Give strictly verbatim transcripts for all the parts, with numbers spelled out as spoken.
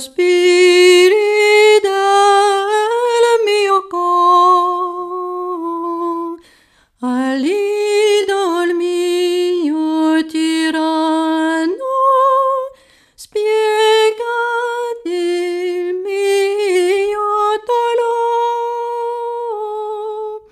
sospiri del mio cor, all'idol mio tiranno, spiegati il mio dolor.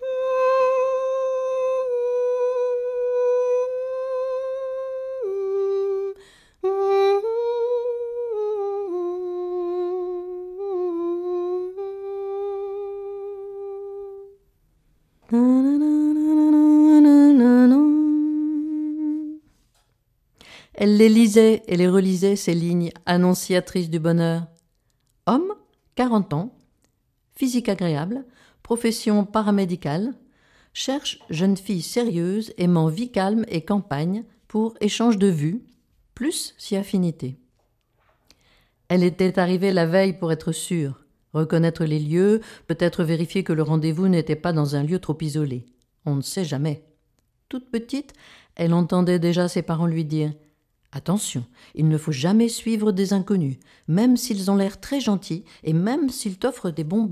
Elle les lisait et les relisait, ces lignes annonciatrices du bonheur. Homme, quarante ans, physique agréable, profession paramédicale, cherche jeune fille sérieuse, aimant vie calme et campagne pour échange de vues, plus si affinité. Elle était arrivée la veille pour être sûre, reconnaître les lieux, peut-être vérifier que le rendez-vous n'était pas dans un lieu trop isolé. On ne sait jamais. Toute petite, elle entendait déjà ses parents lui dire « Attention, il ne faut jamais suivre des inconnus, même s'ils ont l'air très gentils et même s'ils t'offrent des bonbons. »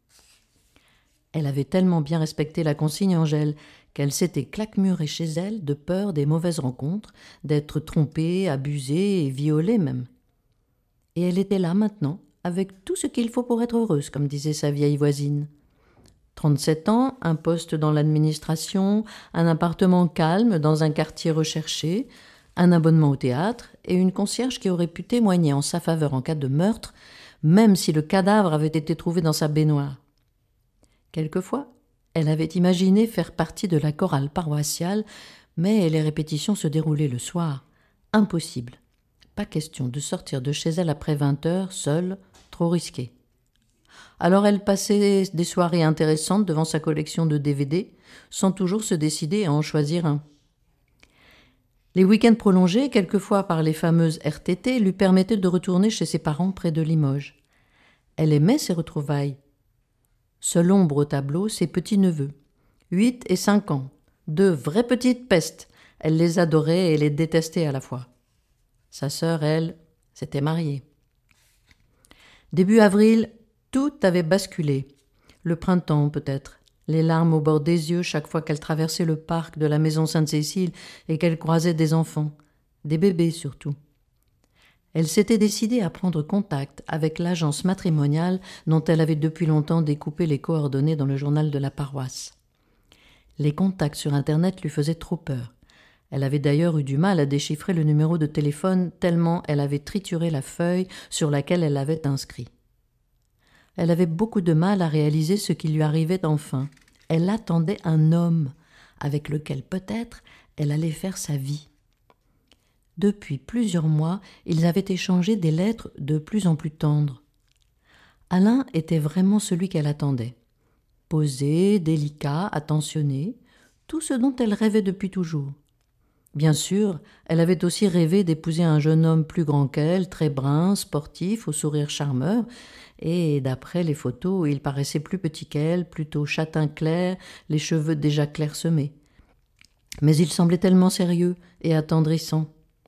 Elle avait tellement bien respecté la consigne Angèle qu'elle s'était claquemurée chez elle de peur des mauvaises rencontres, d'être trompée, abusée et violée même. Et elle était là maintenant, avec tout ce qu'il faut pour être heureuse, comme disait sa vieille voisine. trente-sept ans, un poste dans l'administration, un appartement calme dans un quartier recherché, un abonnement au théâtre et une concierge qui aurait pu témoigner en sa faveur en cas de meurtre, même si le cadavre avait été trouvé dans sa baignoire. Quelquefois, elle avait imaginé faire partie de la chorale paroissiale, mais les répétitions se déroulaient le soir. Impossible. Pas question de sortir de chez elle après vingt heures, seule, trop risqué. Alors elle passait des soirées intéressantes devant sa collection de D V D, sans toujours se décider à en choisir un. Les week-ends prolongés, quelquefois par les fameuses R T T, lui permettaient de retourner chez ses parents près de Limoges. Elle aimait ces retrouvailles. Seule ombre au tableau, ses petits-neveux. Huit et cinq ans. Deux vraies petites pestes. Elle les adorait et les détestait à la fois. Sa sœur, elle, s'était mariée. Début avril, tout avait basculé. Le printemps, peut-être. Les larmes au bord des yeux chaque fois qu'elle traversait le parc de la maison Sainte-Cécile et qu'elle croisait des enfants, des bébés surtout. Elle s'était décidée à prendre contact avec l'agence matrimoniale dont elle avait depuis longtemps découpé les coordonnées dans le journal de la paroisse. Les contacts sur Internet lui faisaient trop peur. Elle avait d'ailleurs eu du mal à déchiffrer le numéro de téléphone tellement elle avait trituré la feuille sur laquelle elle l'avait inscrit. Elle avait beaucoup de mal à réaliser ce qui lui arrivait enfin. Elle attendait un homme avec lequel peut-être elle allait faire sa vie. Depuis plusieurs mois, ils avaient échangé des lettres de plus en plus tendres. Alain était vraiment celui qu'elle attendait. Posé, délicat, attentionné, tout ce dont elle rêvait depuis toujours. Bien sûr, elle avait aussi rêvé d'épouser un jeune homme plus grand qu'elle, très brun, sportif, au sourire charmeur, et d'après les photos, il paraissait plus petit qu'elle, plutôt châtain clair, les cheveux déjà clairsemés. Mais il semblait tellement sérieux et attendrissant.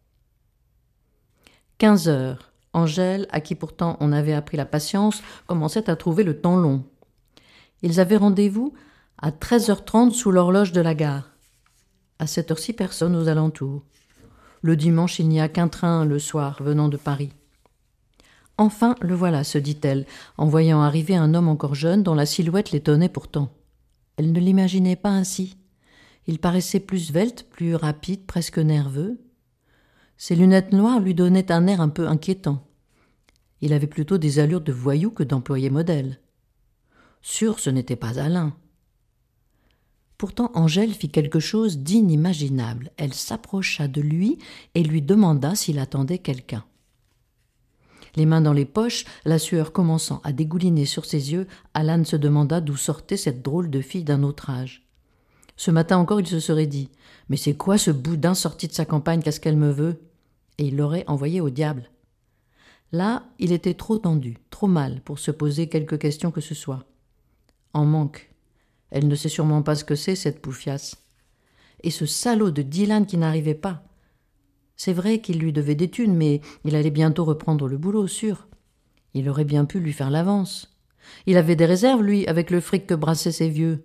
Quinze heures. Angèle, à qui pourtant on avait appris la patience, commençait à trouver le temps long. Ils avaient rendez-vous à treize heures trente sous l'horloge de la gare. À cette heure-ci, personne aux alentours. Le dimanche, il n'y a qu'un train le soir venant de Paris. Enfin, le voilà, se dit-elle, en voyant arriver un homme encore jeune dont la silhouette l'étonnait pourtant. Elle ne l'imaginait pas ainsi. Il paraissait plus svelte, plus rapide, presque nerveux. Ses lunettes noires lui donnaient un air un peu inquiétant. Il avait plutôt des allures de voyou que d'employé modèle. Sûr, ce n'était pas Alain. Pourtant, Angèle fit quelque chose d'inimaginable. Elle s'approcha de lui et lui demanda s'il attendait quelqu'un. Les mains dans les poches, la sueur commençant à dégouliner sur ses yeux, Alan se demanda d'où sortait cette drôle de fille d'un autre âge. Ce matin encore, il se serait dit « Mais c'est quoi ce boudin sorti de sa campagne, qu'est-ce qu'elle me veut ?» Et il l'aurait envoyé au diable. Là, il était trop tendu, trop mal pour se poser quelque question que ce soit. En manque. Elle ne sait sûrement pas ce que c'est, cette poufiasse. Et ce salaud de Dylan qui n'arrivait pas. C'est vrai qu'il lui devait des thunes, mais il allait bientôt reprendre le boulot, sûr. Il aurait bien pu lui faire l'avance. Il avait des réserves, lui, avec le fric que brassaient ses vieux.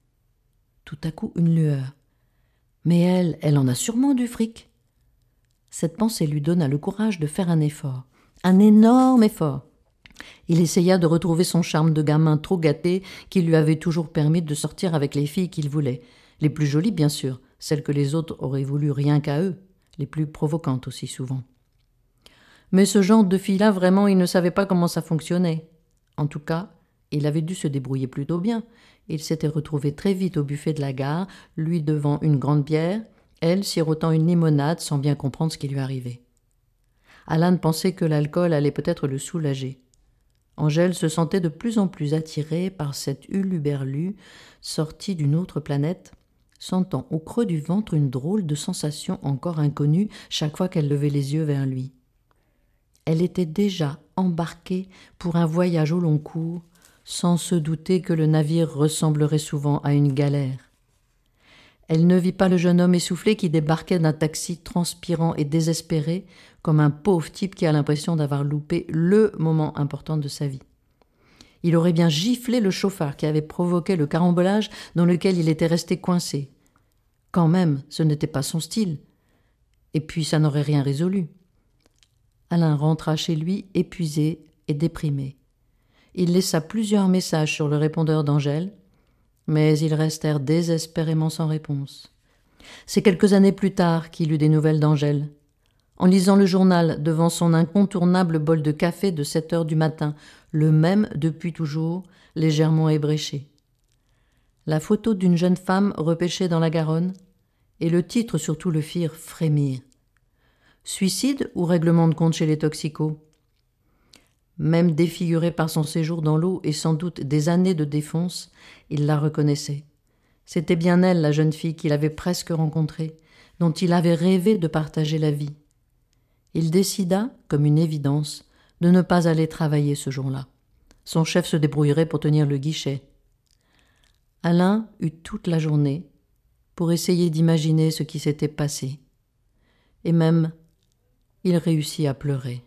Tout à coup, une lueur. Mais elle, elle en a sûrement du fric. Cette pensée lui donna le courage de faire un effort, un énorme effort. Il essaya de retrouver son charme de gamin trop gâté qui lui avait toujours permis de sortir avec les filles qu'il voulait. Les plus jolies, bien sûr, celles que les autres auraient voulu rien qu'à eux, les plus provocantes aussi souvent. Mais ce genre de fille-là, vraiment, il ne savait pas comment ça fonctionnait. En tout cas, il avait dû se débrouiller plutôt bien. Il s'était retrouvé très vite au buffet de la gare, lui devant une grande bière, elle sirotant une limonade sans bien comprendre ce qui lui arrivait. Alan pensait que l'alcool allait peut-être le soulager. Angèle se sentait de plus en plus attirée par cet huluberlu sorti d'une autre planète, sentant au creux du ventre une drôle de sensation encore inconnue chaque fois qu'elle levait les yeux vers lui. Elle était déjà embarquée pour un voyage au long cours, sans se douter que le navire ressemblerait souvent à une galère. Elle ne vit pas le jeune homme essoufflé qui débarquait d'un taxi transpirant et désespéré, comme un pauvre type qui a l'impression d'avoir loupé le moment important de sa vie. Il aurait bien giflé le chauffeur qui avait provoqué le carambolage dans lequel il était resté coincé. Quand même, ce n'était pas son style. Et puis ça n'aurait rien résolu. Alain rentra chez lui épuisé et déprimé. Il laissa plusieurs messages sur le répondeur d'Angèle, mais ils restèrent désespérément sans réponse. C'est quelques années plus tard qu'il eut des nouvelles d'Angèle. En lisant le journal devant son incontournable bol de café de sept heures du matin, le même depuis toujours, légèrement ébréché. La photo d'une jeune femme repêchée dans la Garonne, et le titre surtout le firent frémir. Suicide ou règlement de compte chez les toxicos? Même défigurée par son séjour dans l'eau et sans doute des années de défonce, il la reconnaissait. C'était bien elle, la jeune fille qu'il avait presque rencontrée, dont il avait rêvé de partager la vie. Il décida, comme une évidence, de ne pas aller travailler ce jour-là. Son chef se débrouillerait pour tenir le guichet. Alain eut toute la journée pour essayer d'imaginer ce qui s'était passé. Et même, il réussit à pleurer.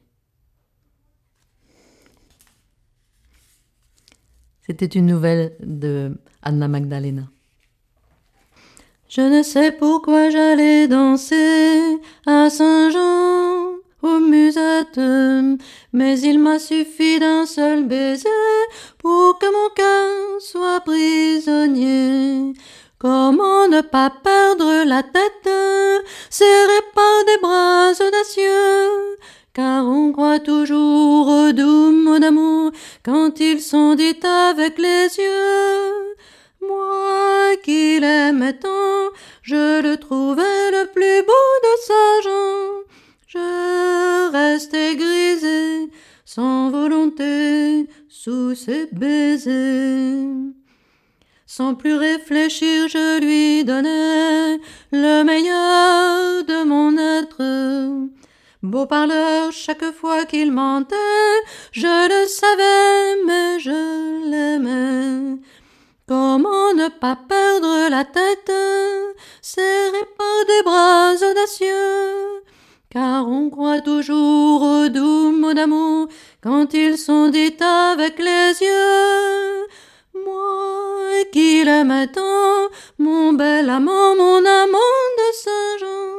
C'était une nouvelle de Anna Magdalena. Je ne sais pourquoi j'allais danser à Saint-Jean aux musettes, mais il m'a suffi d'un seul baiser pour que mon cœur soit prisonnier. Comment ne pas perdre la tête, serré par des bras audacieux, car on croit toujours aux doux mots d'amour quand ils sont dits avec les yeux. Moi qui l'aimais tant, je le trouvais le plus beau de Saint-Jean. Je restais grisé, sans volonté, sous ses baisers. Sans plus réfléchir, je lui donnais le meilleur de mon être. Beau parleur, chaque fois qu'il mentait, je le savais, mais je l'aimais. Comment ne pas perdre la tête, serré par des bras audacieux, car on croit toujours aux doux mots d'amour quand ils sont dits avec les yeux. Moi qui l'aimais tant, mon bel amant, mon amant de Saint-Jean,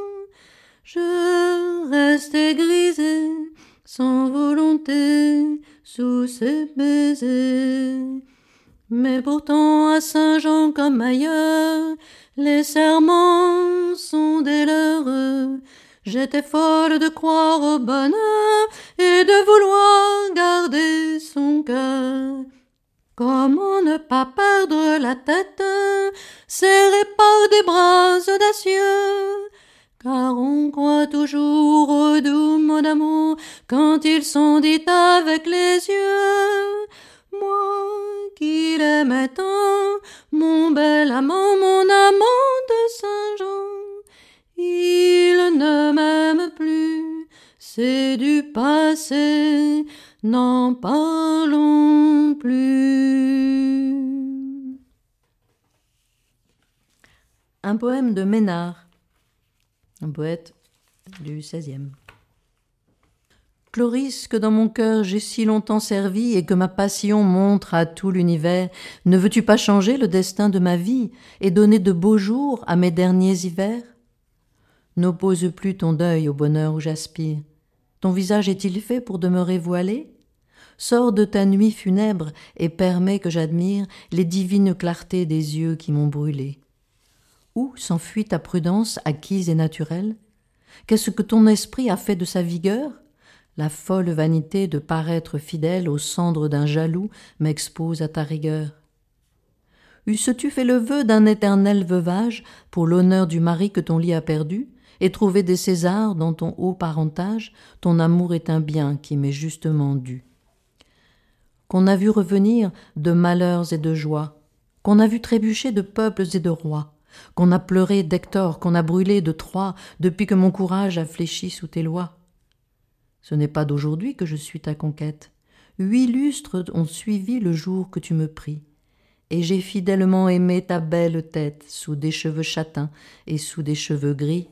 je restais grisé, sans volonté, sous ses baisers. Mais pourtant à Saint-Jean comme ailleurs, les serments sont des leurs. J'étais folle de croire au bonheur et de vouloir garder son cœur. Comment ne pas perdre la tête, serré par des bras audacieux, car on croit toujours aux doux mots d'amour quand ils sont dits avec les yeux. Moi qui l'aimais tant, mon bel amant, mon amant de Saint-Jean, il ne m'aime plus, c'est du passé, n'en parlons plus. Un poème de Ménard, un poète du seizième. Cloris, que dans mon cœur j'ai si longtemps servi et que ma passion montre à tout l'univers, ne veux-tu pas changer le destin de ma vie et donner de beaux jours à mes derniers hivers? N'oppose plus ton deuil au bonheur où j'aspire. Ton visage est-il fait pour demeurer voilé? Sors de ta nuit funèbre et permets que j'admire les divines clartés des yeux qui m'ont brûlé. Où s'enfuit ta prudence acquise et naturelle? Qu'est-ce que ton esprit a fait de sa vigueur? La folle vanité de paraître fidèle aux cendres d'un jaloux m'expose à ta rigueur. Eusses-tu fait le vœu d'un éternel veuvage pour l'honneur du mari que ton lit a perdu, et trouvé des Césars dans ton haut parentage, ton amour est un bien qui m'est justement dû. Qu'on a vu revenir de malheurs et de joies, qu'on a vu trébucher de peuples et de rois, qu'on a pleuré d'Hector, qu'on a brûlé de Troie, depuis que mon courage a fléchi sous tes lois. Ce n'est pas d'aujourd'hui que je suis ta conquête. Huit lustres ont suivi le jour que tu me pris, et j'ai fidèlement aimé ta belle tête sous des cheveux châtains et sous des cheveux gris.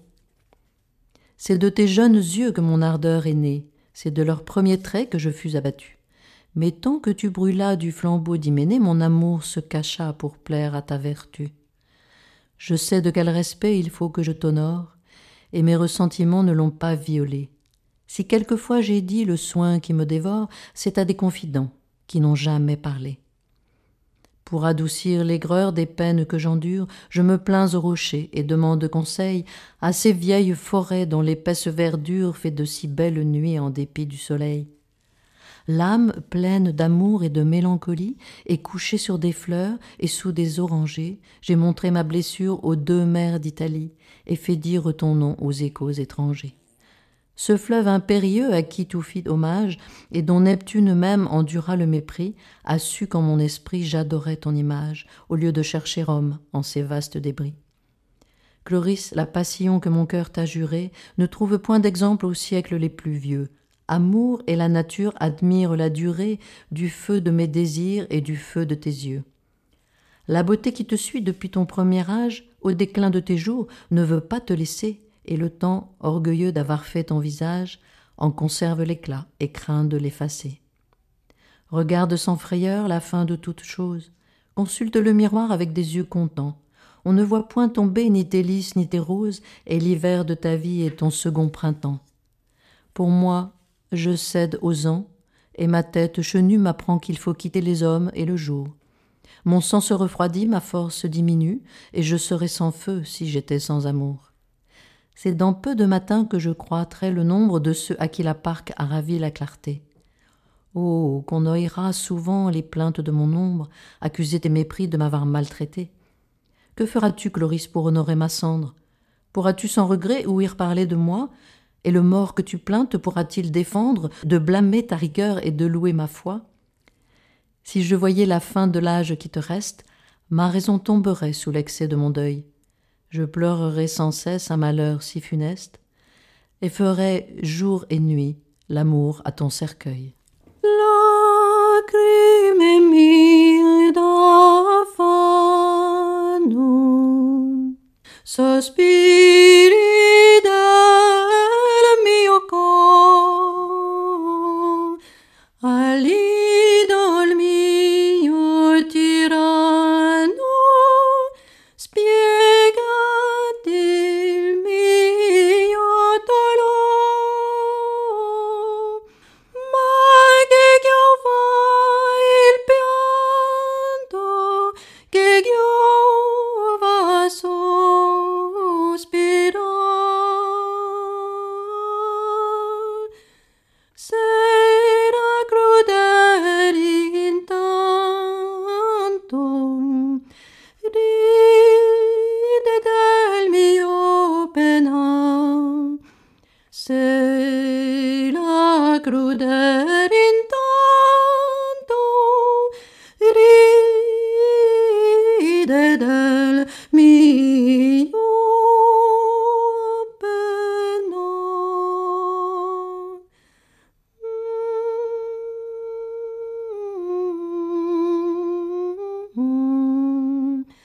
C'est de tes jeunes yeux que mon ardeur est née, c'est de leurs premiers traits que je fus abattu. Mais tant que tu brûlas du flambeau d'Hyménée, mon amour se cacha pour plaire à ta vertu. Je sais de quel respect il faut que je t'honore, et mes ressentiments ne l'ont pas violé. Si quelquefois j'ai dit le soin qui me dévore, c'est à des confidents qui n'ont jamais parlé. Pour adoucir l'aigreur des peines que j'endure, je me plains au rocher et demande conseil à ces vieilles forêts dont l'épaisse verdure fait de si belles nuits en dépit du soleil. L'âme pleine d'amour et de mélancolie est couchée sur des fleurs et sous des orangers. J'ai montré ma blessure aux deux mers d'Italie et fait dire ton nom aux échos étrangers. Ce fleuve impérieux à qui tout fit hommage et dont Neptune même endura le mépris a su qu'en mon esprit j'adorais ton image au lieu de chercher Rome en ces vastes débris. Cloris, la passion que mon cœur t'a jurée ne trouve point d'exemple aux siècles les plus vieux. Amour et la nature admirent la durée du feu de mes désirs et du feu de tes yeux. La beauté qui te suit depuis ton premier âge, au déclin de tes jours, ne veut pas te laisser, et le temps, orgueilleux d'avoir fait ton visage, en conserve l'éclat et craint de l'effacer. Regarde sans frayeur la fin de toute chose, consulte le miroir avec des yeux contents. On ne voit point tomber ni tes lys ni tes roses, et l'hiver de ta vie est ton second printemps. Pour moi, je cède aux ans, et ma tête chenue m'apprend qu'il faut quitter les hommes et le jour. Mon sang se refroidit, ma force diminue, et je serais sans feu si j'étais sans amour. C'est dans peu de matins que je croîtrai le nombre de ceux à qui la parque a ravi la clarté. Oh, qu'on ouïra souvent les plaintes de mon ombre, accuser tes mépris de m'avoir maltraité. Que feras-tu, Cloris, pour honorer ma cendre? Pourras-tu sans regret ouïr parler de moi? Et le mort que tu plains te pourra-t-il défendre de blâmer ta rigueur et de louer ma foi? Si je voyais la fin de l'âge qui te reste, ma raison tomberait sous l'excès de mon deuil. Je pleurerai sans cesse un malheur si funeste, et ferai jour et nuit l'amour à ton cercueil. Lacrime mie d'affanum, sospiri del mio cor, all'idol mio tiranno, spiegati il mio dolor, ma che chiova il pianto, che chiova sospirar. Sera crudeli intanto, ride del mio penar. Sera crudeli intanto, ride del mio